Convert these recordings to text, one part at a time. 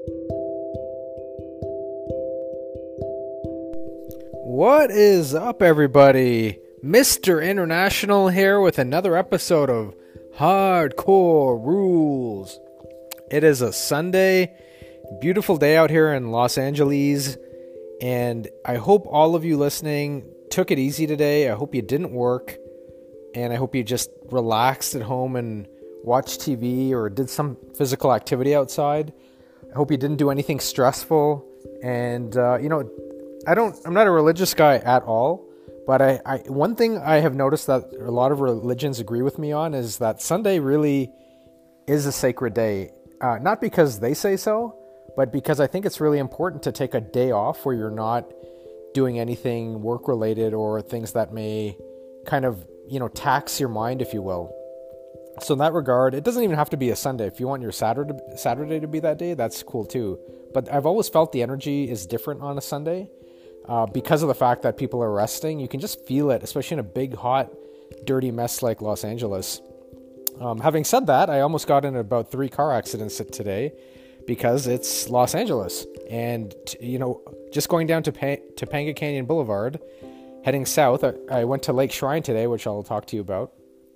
What is up, everybody? Mr. International here with another episode of Hardcore Rules. It is a Sunday, beautiful day out here in Los Angeles, and I hope all of you listening took it easy today. I hope you didn't work, and I hope you just relaxed at home and watched TV or did some physical activity outside. I hope you didn't do anything stressful, and I'm not a religious guy at all, but I one thing I have noticed that a lot of religions agree with me on is that Sunday really is a sacred day. Not because they say so, but because I think it's really important to take a day off where you're not doing anything work-related or things that may kind of, tax your mind, if you will. So in that regard, it doesn't even have to be a Sunday. If you want your Saturday to be that day, that's cool too. But I've always felt the energy is different on a Sunday. Because of the fact that people are resting, you can just feel it, especially in a big, hot, dirty mess like Los Angeles. Having said that, I almost got in about 3 car accidents today because it's Los Angeles. And, just going down to Topanga Canyon Boulevard, heading south, I went to Lake Shrine today, which I'll talk to you about.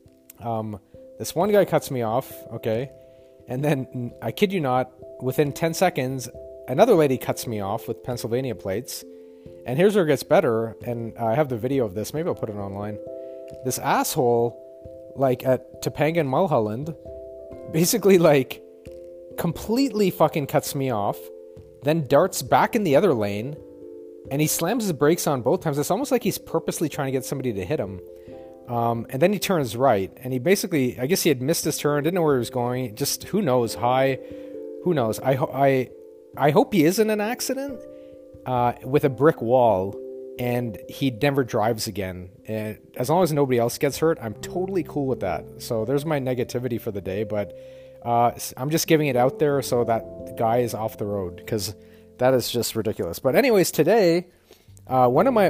This one guy cuts me off, okay? And then, I kid you not, within 10 seconds, another lady cuts me off with Pennsylvania plates. And here's where it gets better, and I have the video of this. Maybe I'll put it online. This asshole, at Topanga and Mulholland, basically, completely fucking cuts me off, then darts back in the other lane, and he slams his brakes on both times. It's almost like he's purposely trying to get somebody to hit him. And then he turns right, and he basically, I guess he had missed his turn, didn't know where he was going, just, who knows, who knows. I hope he is in an accident, with a brick wall, and he never drives again. And as long as nobody else gets hurt, I'm totally cool with that. So there's my negativity for the day, but I'm just giving it out there so that the guy is off the road, because that is just ridiculous. But anyways, today, one of my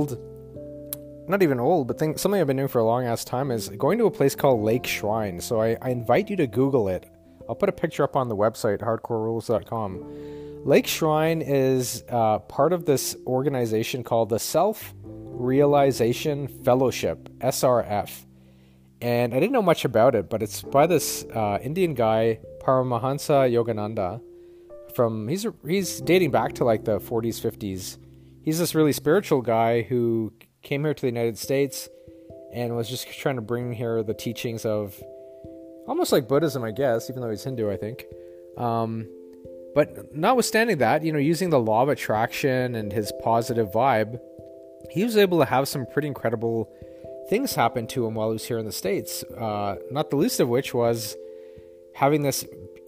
not even old, but something I've been doing for a long ass time is going to a place called Lake Shrine. So I invite you to Google it. I'll put a picture up on the website, hardcorerules.com. Lake Shrine is part of this organization called the Self-Realization Fellowship, SRF. And I didn't know much about it, but it's by this Indian guy, Paramahansa Yogananda. He's dating back to the 40s, 50s. He's this really spiritual guy who came here to the United States and was just trying to bring here the teachings of almost like Buddhism, I guess, even though he's Hindu, I think. But notwithstanding that, using the law of attraction and his positive vibe, he was able to have some pretty incredible things happen to him while he was here in the States. Not the least of which was having this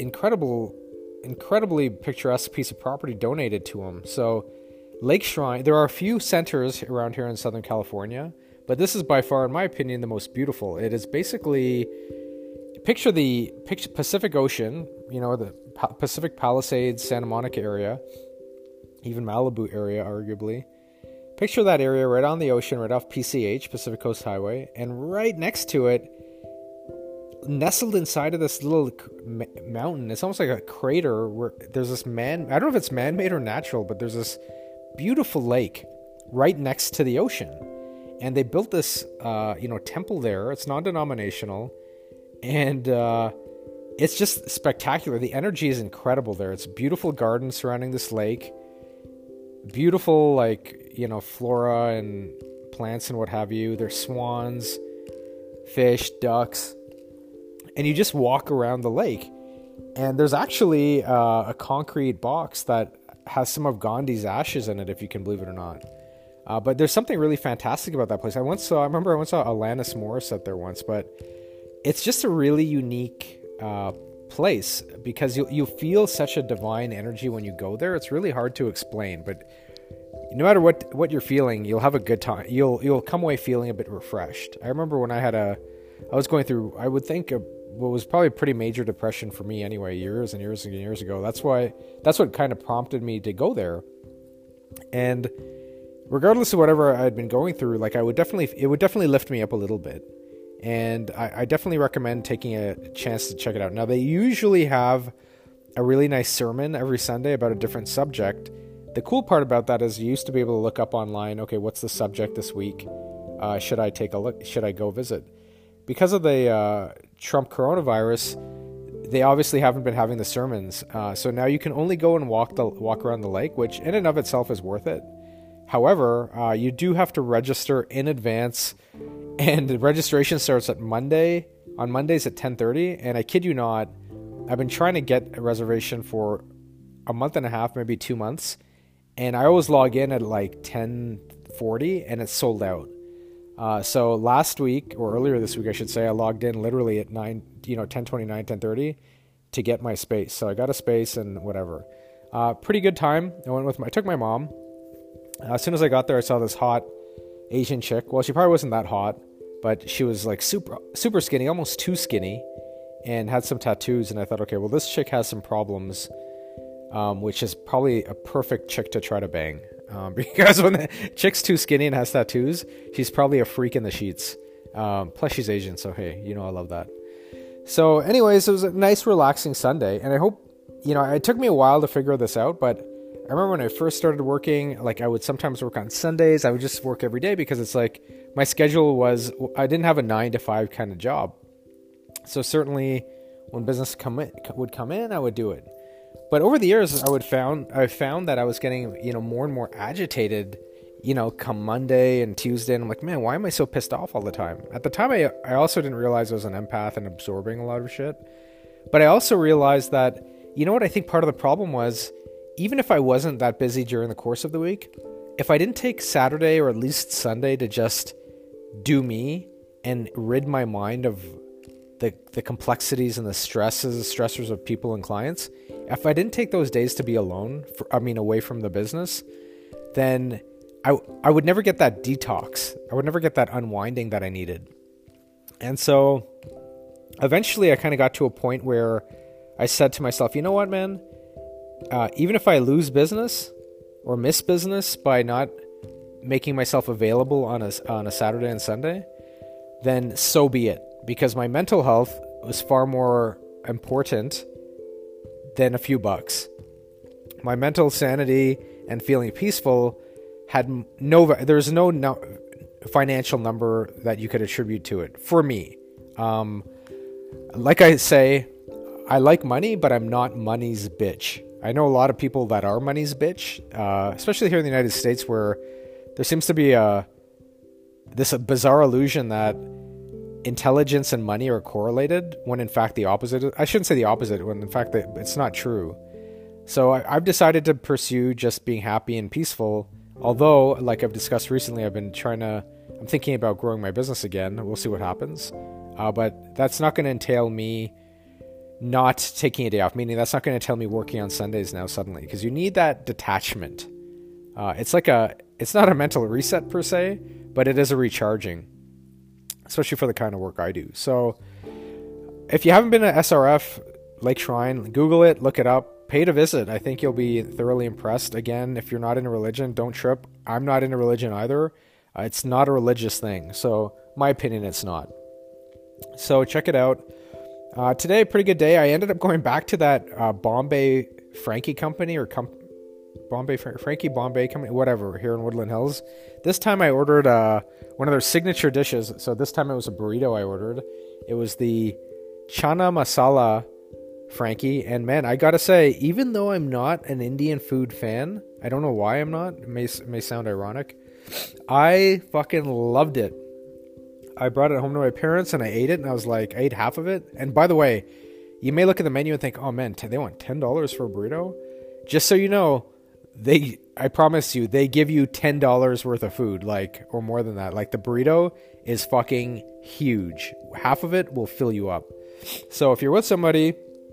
incredibly picturesque piece of property donated to him. So Lake Shrine, there are a few centers around here in Southern California, but this is by far, in my opinion, the most beautiful. It is basically, picture Pacific Ocean, the Pacific Palisades, Santa Monica area, even Malibu area, arguably. Picture that area right on the ocean, right off PCH, Pacific Coast Highway, and right next to it, nestled inside of this little mountain, it's almost like a crater where there's this I don't know if it's man-made or natural, but there's this beautiful lake right next to the ocean. And they built this, temple there. It's non-denominational. And, it's just spectacular. The energy is incredible there. It's a beautiful garden surrounding this lake. Beautiful, flora and plants and what have you. There's swans, fish, ducks. And you just walk around the lake. And there's actually a concrete box that has some of Gandhi's ashes in it, if you can believe it or not. But there's something really fantastic about that place. I remember I once saw Alanis Morissette there once, but it's just a really unique place, because you feel such a divine energy when you go there. It's really hard to explain, but no matter what you're feeling, you'll have a good time. You'll come away feeling a bit refreshed. I remember when I was going through, I would think, what was probably a pretty major depression for me anyway, years and years and years ago. That's what kind of prompted me to go there. And regardless of whatever I'd been going through, it would definitely lift me up a little bit. And I definitely recommend taking a chance to check it out. Now, they usually have a really nice sermon every Sunday about a different subject. The cool part about that is you used to be able to look up online, okay, what's the subject this week? Should I take a look? Should I go visit? Because of the Trump coronavirus, they obviously haven't been having the sermons. So now you can only go and walk around the lake, which in and of itself is worth it. However, you do have to register in advance, and the registration starts on Mondays at 10:30. And I kid you not, I've been trying to get a reservation for a month and a half, maybe 2 months, and I always log in at like 10:40, and it's sold out. So last week, or earlier this week, I should say, I logged in literally at 10:29, 10:30 to get my space. So I got a space and whatever. Pretty good time. I took my mom. As soon as I got there, I saw this hot Asian chick. Well, she probably wasn't that hot, but she was like super skinny, almost too skinny, and had some tattoos. And I thought, okay, well, this chick has some problems, which is probably a perfect chick to try to bang. Because when the chick's too skinny and has tattoos, she's probably a freak in the sheets. Plus, she's Asian, so hey, I love that. So anyways, it was a nice, relaxing Sunday, and I hope, it took me a while to figure this out, but I remember when I first started working, like I would sometimes work on Sundays. I would just work every day because it's like my schedule was, I didn't have a 9-to-5 kind of job. So certainly when business would come in, I would do it. But over the years, I found that I was getting, more and more agitated, come Monday and Tuesday. And I'm like, man, why am I so pissed off all the time? At the time, I also didn't realize I was an empath and absorbing a lot of shit. But I also realized that, what I think part of the problem was, even if I wasn't that busy during the course of the week, if I didn't take Saturday or at least Sunday to just do me and rid my mind of the complexities and the stressors of people and clients, if I didn't take those days to be alone, away from the business, then I would never get that detox. I would never get that unwinding that I needed. And so eventually I kind of got to a point where I said to myself, you know what, man? Even if I lose business or miss business by not making myself available on a Saturday and Sunday, then so be it. Because my mental health was far more important than a few bucks. My mental sanity and feeling peaceful had there's no financial number that you could attribute to it for me. Like I say, I like money, but I'm not money's bitch. I know a lot of people that are money's bitch, especially here in the United States, where there seems to be this bizarre illusion that intelligence and money are correlated, when in fact the opposite. I shouldn't say the opposite, when in fact it's not true. So I've decided to pursue just being happy and peaceful. Although, like I've discussed recently, I'm thinking about growing my business again. We'll see what happens. But that's not going to entail me not taking a day off, meaning that's not going to entail me working on Sundays now suddenly, because you need that detachment. It's not a mental reset per se, but it is a recharging, especially for the kind of work I do. So if you haven't been to SRF Lake Shrine, Google it, look it up, pay to visit. I think you'll be thoroughly impressed. Again, if you're not into religion, don't trip. I'm not into religion either. It's not a religious thing. So my opinion, it's not. So check it out. Today, pretty good day. I ended up going back to that Bombay Frankie company Frankie Bombay company, whatever, here in Woodland Hills. This time I ordered one of their signature dishes. So this time it was a burrito I ordered. It was the Chana Masala Frankie. And man, I gotta say, even though I'm not an Indian food fan, I don't know why I'm not. It may sound ironic. I fucking loved it. I brought it home to my parents and I ate it, and I ate half of it. And by the way, you may look at the menu and think, oh man, they want $10 for a burrito? Just so you know, I promise you, they give you $10 worth of food, or more than that. The burrito is fucking huge. Half of it will fill you up. So if you're with somebody,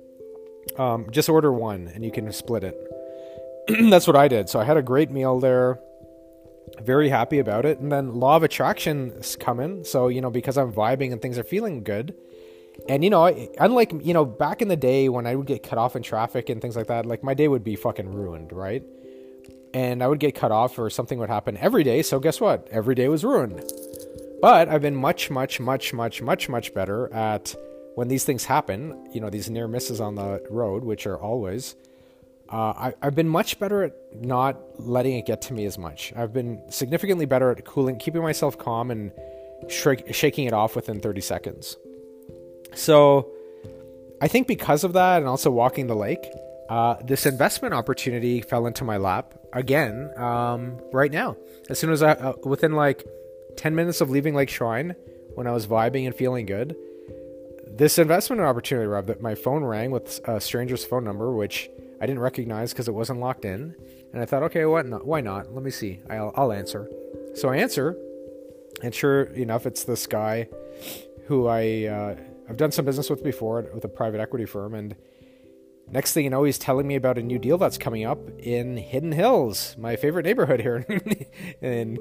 just order one and you can split it. That's what I did. So I had a great meal there. Very happy about it. And then law of attraction is coming. So, because I'm vibing and things are feeling good. And, unlike, back in the day when I would get cut off in traffic and things like that, my day would be fucking ruined, right? And I would get cut off or something would happen every day. So guess what? Every day was ruined. But I've been much, much, much, much, much, much better at when these things happen, these near misses on the road, which are always, I've been much better at not letting it get to me as much. I've been significantly better at keeping myself calm and shaking it off within 30 seconds. So I think because of that, and also walking the lake, this investment opportunity fell into my lap again right now. As soon as within like 10 minutes of leaving Lake Shrine, when I was vibing and feeling good, this investment opportunity arrived. That my phone rang with a stranger's phone number, which I didn't recognize because it wasn't locked in. And I thought, okay, why not? Let me see. I'll answer. So I answer, and sure enough, it's this guy who I've done some business with before with a private equity firm. And next thing you know, he's telling me about a new deal that's coming up in Hidden Hills, my favorite neighborhood here in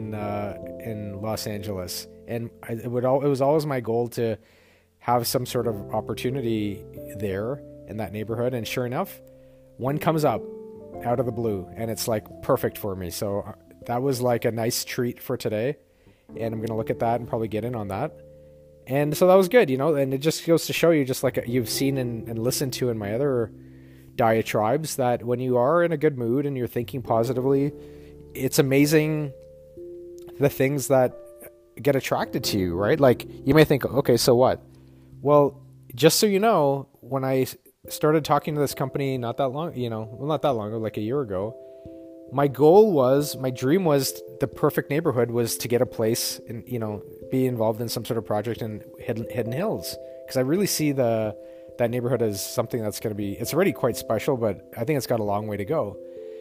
Los Angeles. And it was always my goal to have some sort of opportunity there in that neighborhood. And sure enough, one comes up out of the blue, and it's like perfect for me. So that was like a nice treat for today, and I'm going to look at that and probably get in on that. And so that was good, and it just goes to show you, just like you've seen and listened to in my other diatribes, that when you are in a good mood and you're thinking positively, it's amazing the things that get attracted to you, right? Like, you may think, okay, so what? Well, just so you know, when I started talking to this company not that long ago, like a year ago, my dream was, the perfect neighborhood was to get a place and, be involved in some sort of project in Hidden Hills. Because I really see that neighborhood as something that's going to be, it's already quite special, but I think it's got a long way to go.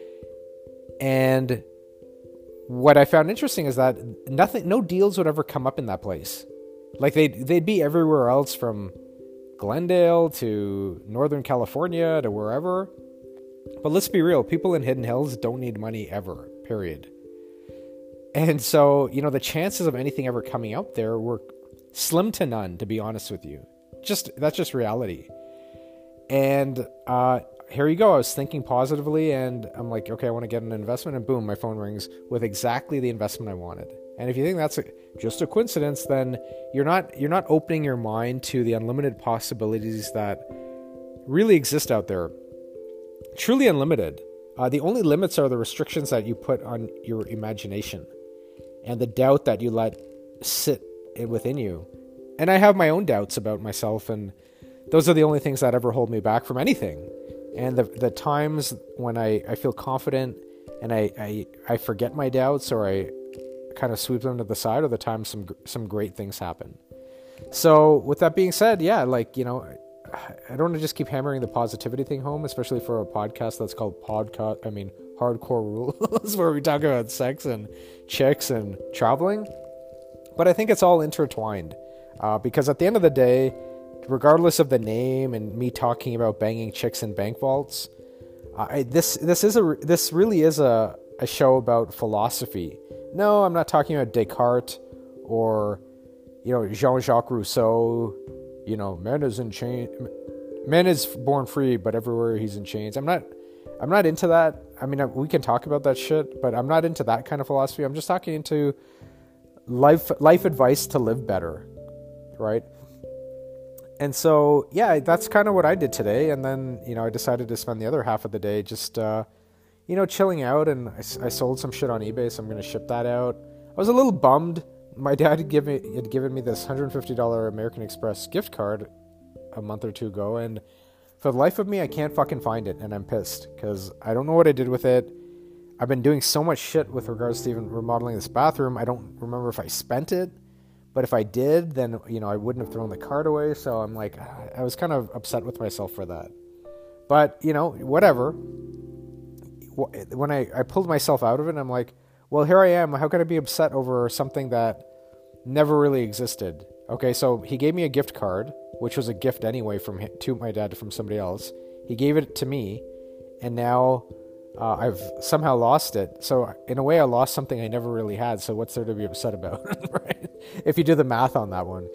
And what I found interesting is that no deals would ever come up in that place. Like they'd be everywhere else, from Glendale to Northern California to wherever. But let's be real, people in Hidden Hills don't need money ever, period. And so, the chances of anything ever coming out there were slim to none, to be honest with you. That's just reality. And here you go. I was thinking positively, and I'm like, okay, I want to get an investment, and boom, my phone rings with exactly the investment I wanted. And if you think that's just a coincidence, then you're not opening your mind to the unlimited possibilities that really exist out there. Truly unlimited. The only limits are the restrictions that you put on your imagination and the doubt that you let sit within you. And I have my own doubts about myself, and those are the only things that ever hold me back from anything. And the times when I feel confident and I forget my doubts, or I kind of sweep them to the side, are the times some great things happen. So with that being said, yeah, I don't want to just keep hammering the positivity thing home, especially for a podcast that's called Hardcore Rules, where we talk about sex and chicks and traveling. But I think it's all intertwined, because at the end of the day, regardless of the name and me talking about banging chicks in bank vaults, this really is a show about philosophy. No, I'm not talking about Descartes or Jean-Jacques Rousseau. Man is born free, but everywhere he's in chains. I'm not into that. I mean, we can talk about that shit, but I'm not into that kind of philosophy. I'm just talking into life advice to live better, right? And so, yeah, that's kind of what I did today. And then, I decided to spend the other half of the day just, chilling out. And I sold some shit on eBay, so I'm going to ship that out. I was a little bummed. My dad had given me this $150 American Express gift card a month or two ago, and for the life of me, I can't fucking find it, and I'm pissed, because I don't know what I did with it. I've been doing so much shit with regards to even remodeling this bathroom. I don't remember if I spent it, but if I did, then, I wouldn't have thrown the card away, so I'm like, I was kind of upset with myself for that. But, whatever. When I pulled myself out of it, I'm like, well, here I am. How could I be upset over something that never really existed? Okay, so he gave me a gift card, which was a gift anyway to my dad from somebody else. He gave it to me, and now I've somehow lost it. So in a way, I lost something I never really had. So what's there to be upset about, right? If you do the math on that one.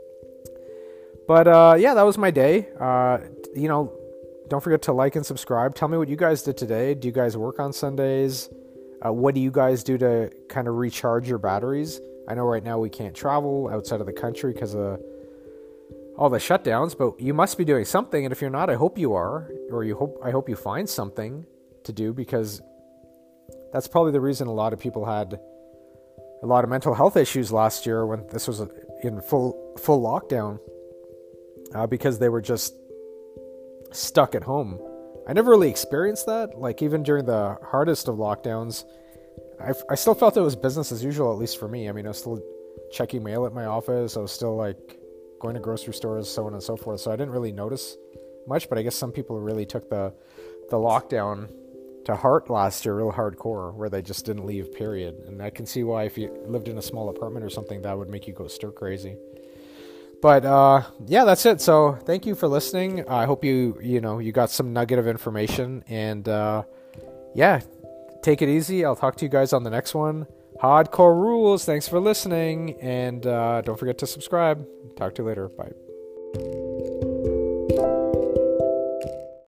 But yeah, that was my day. Don't forget to like and subscribe. Tell me what you guys did today. Do you guys work on Sundays? What do you guys do to kind of recharge your batteries? I know right now we can't travel outside of the country because of all the shutdowns, but you must be doing something. And if you're not, I hope you are, or I hope you find something to do, because that's probably the reason a lot of people had a lot of mental health issues last year when this was in full lockdown, because they were just stuck at home. I never really experienced that. Like, even during the hardest of lockdowns, I still felt it was business as usual, at least for me. I mean, I was still checking mail at my office. I was still like going to grocery stores, so on and so forth. So I didn't really notice much, but I guess some people really took the lockdown to heart last year, real hardcore, where they just didn't leave, period. And I can see why, if you lived in a small apartment or something, that would make you go stir crazy. But yeah, that's it. So thank you for listening. I hope you got some nugget of information, and yeah, take it easy. I'll talk to you guys on the next one. Hardcore Rules. Thanks for listening, and don't forget to subscribe. Talk to you later. Bye.